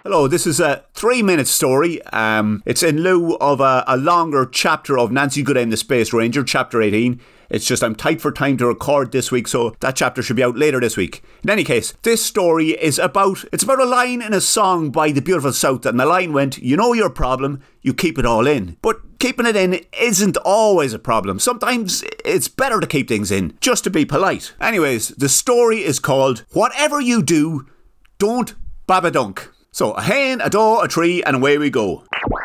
Hello, this is a 3-minute story. It's in lieu of a longer chapter of Nancy Goodame, the Space Ranger, chapter 18. It's just I'm tight for time to record this week, so that chapter should be out later this week. In any case, this story is about a line in a song by the Beautiful South, and the line went, "You know your problem, you keep it all in." But keeping it in isn't always a problem. Sometimes it's better to keep things in, just to be polite. Anyways, the story is called "Whatever You Do, Don't Babadunk." So, a hen, a daw, a tree, and away we go.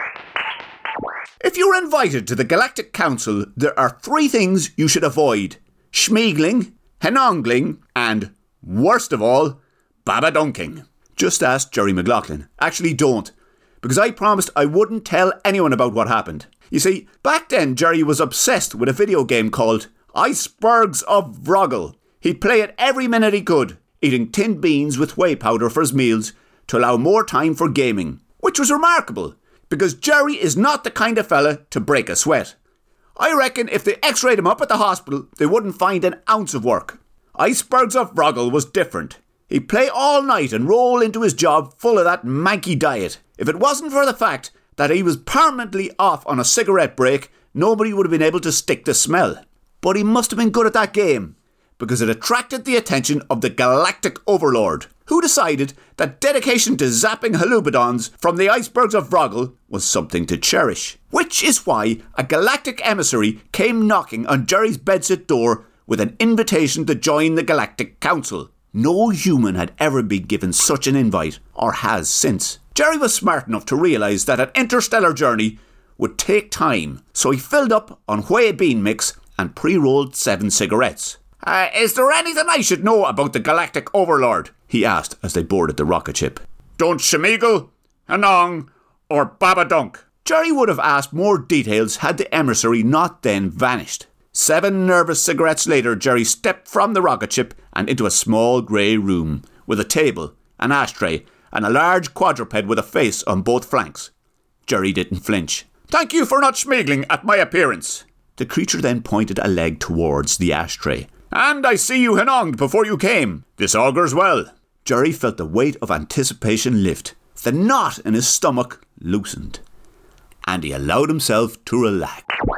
If you're invited to the Galactic Council, there are 3 things you should avoid: schmeagling, henongling, and, worst of all, babadunking. Just ask Jerry McLaughlin. Actually, don't, because I promised I wouldn't tell anyone about what happened. You see, back then Jerry was obsessed with a video game called Icebergs of Vroggle. He'd play it every minute he could, eating tinned beans with whey powder for his meals to allow more time for gaming, which was remarkable, because Jerry is not the kind of fella to break a sweat. I reckon if they x-rayed him up at the hospital, they wouldn't find an ounce of work. Icebergs of Vroggle was different. He'd play all night and roll into his job full of that manky diet. If it wasn't for the fact that he was permanently off on a cigarette break, nobody would have been able to stick the smell. But he must have been good at that game, because it attracted the attention of the Galactic Overlord, who decided that dedication to zapping halubidons from the Icebergs of Vroggle was something to cherish. Which is why a galactic emissary came knocking on Jerry's bedsit door with an invitation to join the Galactic Council. No human had ever been given such an invite, or has since. Jerry was smart enough to realise that an interstellar journey would take time, so he filled up on whey bean mix and pre-rolled 7 cigarettes. Is there anything I should know about the Galactic Overlord?" he asked as they boarded the rocket ship. "Don't schmeagle, henong, or babadunk." Jerry would have asked more details had the emissary not then vanished. 7 nervous cigarettes later, Jerry stepped from the rocket ship and into a small grey room with a table, an ashtray, and a large quadruped with a face on both flanks. Jerry didn't flinch. "Thank you for not schmeagling at my appearance." The creature then pointed a leg towards the ashtray. "And I see you henonged before you came. This augurs well." Jerry felt the weight of anticipation lift. The knot in his stomach loosened, and he allowed himself to relax.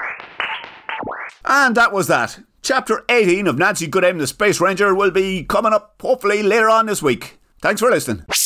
And that was that. Chapter 18 of Nancy Goodame, the Space Ranger will be coming up hopefully later on this week. Thanks for listening.